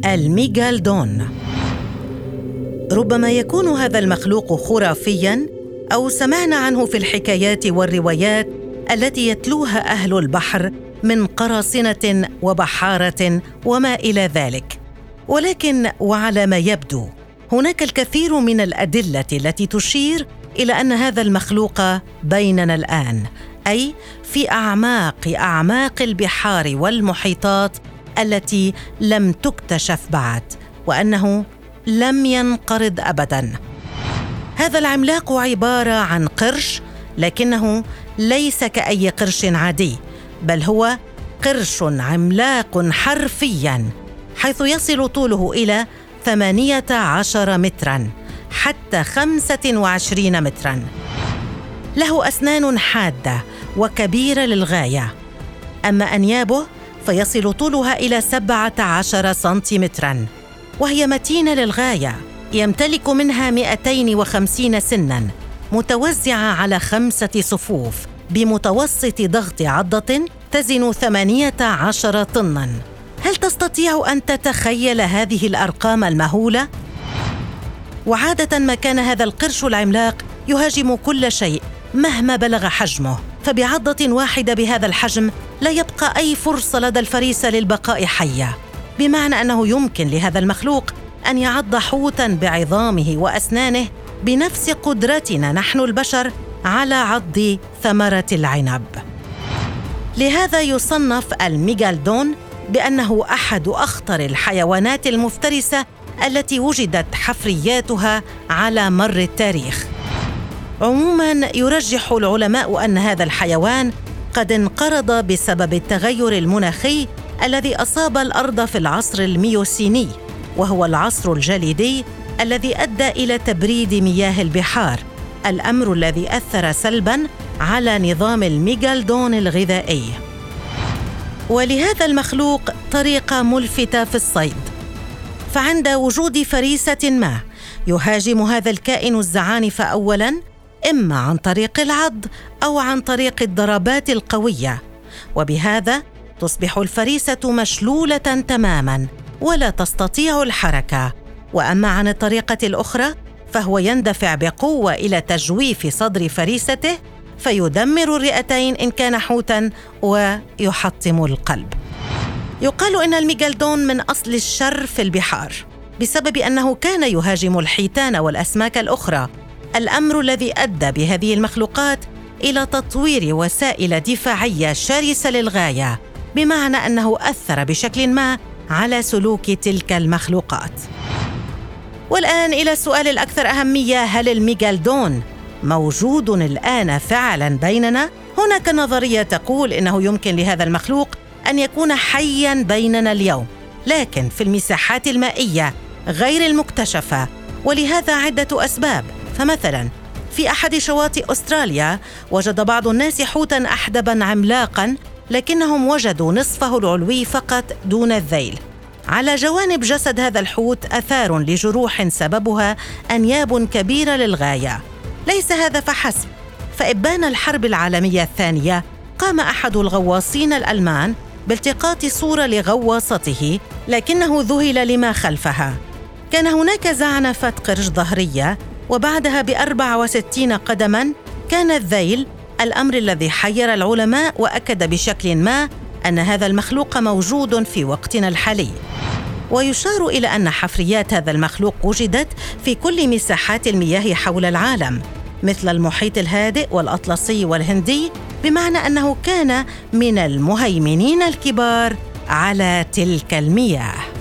الميغالدون. ربما يكون هذا المخلوق خرافياً أو سمعنا عنه في الحكايات والروايات التي يتلوها أهل البحر من قراصنة وبحارة وما إلى ذلك، ولكن وعلى ما يبدو هناك الكثير من الأدلة التي تشير إلى أن هذا المخلوق بيننا الآن، أي في أعماق البحار والمحيطات التي لم تكتشف بعد، وأنه لم ينقرض أبداً. هذا العملاق عبارة عن قرش، لكنه ليس كأي قرش عادي، بل هو قرش عملاق حرفياً، حيث يصل طوله إلى 18 متراً حتى 25 متراً. له أسنان حادة وكبيرة للغاية، أما أنيابه فيصل طولها إلى 17 سنتيمتراً، وهي متينة للغاية. يمتلك منها 250 سناً متوزعة على 5 صفوف بمتوسط ضغط عضة تزن 18 طناً. هل تستطيع أن تتخيل هذه الأرقام المهولة؟ وعادة ما كان هذا القرش العملاق يهاجم كل شيء مهما بلغ حجمه، فبعضة واحدة بهذا الحجم لا يبقى أي فرصة لدى الفريسة للبقاء حية، بمعنى أنه يمكن لهذا المخلوق أن يعض حوتاً بعظامه وأسنانه بنفس قدرتنا نحن البشر على عض ثمرة العنب. لهذا يصنف الميغالدون بأنه أحد أخطر الحيوانات المفترسة التي وجدت حفرياتها على مر التاريخ. عموماً يرجح العلماء أن هذا الحيوان قد انقرض بسبب التغير المناخي الذي أصاب الأرض في العصر الميوسيني، وهو العصر الجليدي الذي أدى إلى تبريد مياه البحار، الأمر الذي أثر سلباً على نظام الميغالدون الغذائي. ولهذا المخلوق طريقة ملفتة في الصيد، فعند وجود فريسة ما يهاجم هذا الكائن الزعانف أولاً إما عن طريق العض أو عن طريق الضربات القوية، وبهذا تصبح الفريسة مشلولة تماماً ولا تستطيع الحركة. وأما عن الطريقة الأخرى فهو يندفع بقوة إلى تجويف صدر فريسته فيدمر الرئتين إن كان حوتاً ويحطم القلب. يقال إن الميغالدون من أصل الشر في البحار بسبب أنه كان يهاجم الحيتان والأسماك الأخرى، الأمر الذي أدى بهذه المخلوقات إلى تطوير وسائل دفاعية شرسة للغاية، بمعنى أنه أثر بشكل ما على سلوك تلك المخلوقات. والآن إلى السؤال الأكثر أهمية: هل الميغالدون موجود الآن فعلاً بيننا؟ هناك نظرية تقول إنه يمكن لهذا المخلوق أن يكون حياً بيننا اليوم، لكن في المساحات المائية غير المكتشفة، ولهذا عدة أسباب. فمثلاً في أحد شواطئ أستراليا وجد بعض الناس حوتاً أحدباً عملاقاً، لكنهم وجدوا نصفه العلوي فقط دون الذيل. على جوانب جسد هذا الحوت آثار لجروح سببها أنياب كبيرة للغاية. ليس هذا فحسب، فإبان الحرب العالمية الثانية قام أحد الغواصين الألمان بالتقاط صورة لغواصته، لكنه ذهل لما خلفها. كان هناك زعنفة قرش ظهرية، وبعدها ب64 قدماً كان الذيل، الأمر الذي حير العلماء وأكد بشكل ما أن هذا المخلوق موجود في وقتنا الحالي. ويشار إلى أن حفريات هذا المخلوق وجدت في كل مساحات المياه حول العالم، مثل المحيط الهادئ والأطلسي والهندي، بمعنى أنه كان من المهيمنين الكبار على تلك المياه.